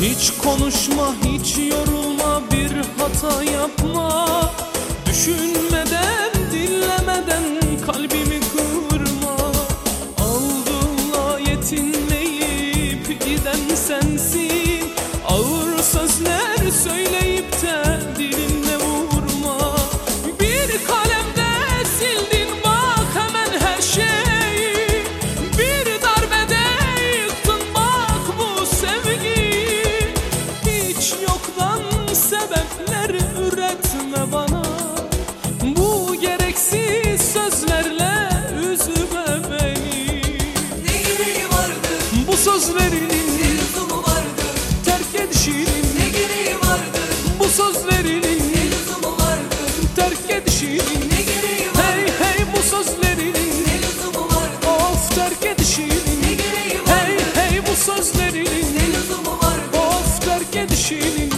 Hiç konuşma, hiç yorulma, bir hata yapma. Düşünmeden, dinlemeden kalbimi kırma. Aldığınla yetinmeyip giden sensin. Ağır sözler söyleyip de dilinle vurma. Bir kalemde sildin bak hemen her şeyi. Bir darbede yıktın bak bu sevgiyi. Hiç yoktan sebepler üretme bana. Bu gereksiz sözlerle üzme beni. Ne gereği vardı bu sözlerinin, ne lüzumu vardı? terk edişinin, Ne gereği vardı bu sözlerinin, ne lüzumu vardı? terk edişinin. Ne gereği vardı Hey hey bu sözlerinin, ne lüzumu vardı? of terk edişinin. Ne gereği Hey vardı hey bu sözlerinin, ne lüzumu vardı? of terk edişinin.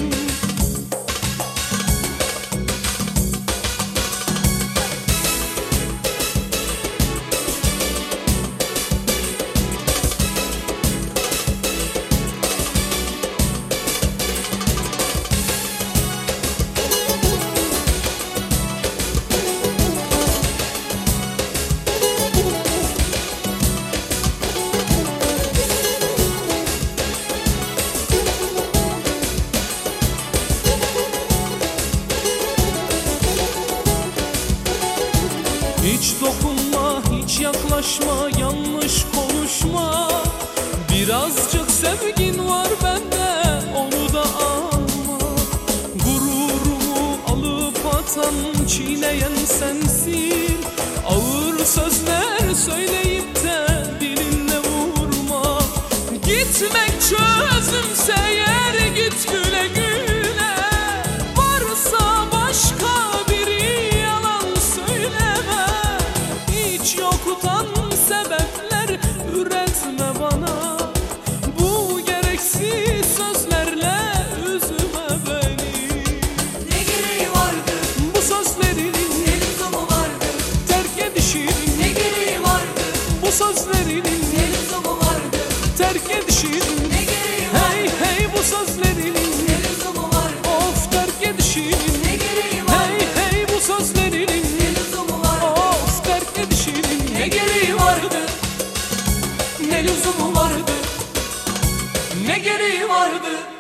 Hiç dokunma, hiç yaklaşma, yanlış konuşma. Birazcık sevgin var bende, onu da alma. Gururumu alıp atan, çiğneyen sensin. Ağır sözler söyleyip de dilinle vurma. Gitmek çözümse eğer git güle güle. Varsa başka biri yalan söyleme. Hiç yoktan sebepler üretme bana. Bu gereksiz sözlerle üzme beni. Ne gereği vardı Bu sözlerinin, ne lüzumu vardı? terk edişinin, Ne gereği vardı bu sözlerinin, ne lüzumu vardı? terk edişinin. Ne gereği vardı Hey hey bu sözlerinin, ne lüzumu vardı? of terk edişinin. Ne gereği vardı Hey hey bu sözlerinin, ne lüzumu vardı? of terk edişinin. Ne gereği vardı Ne lüzumu vardı, ne gereği vardı?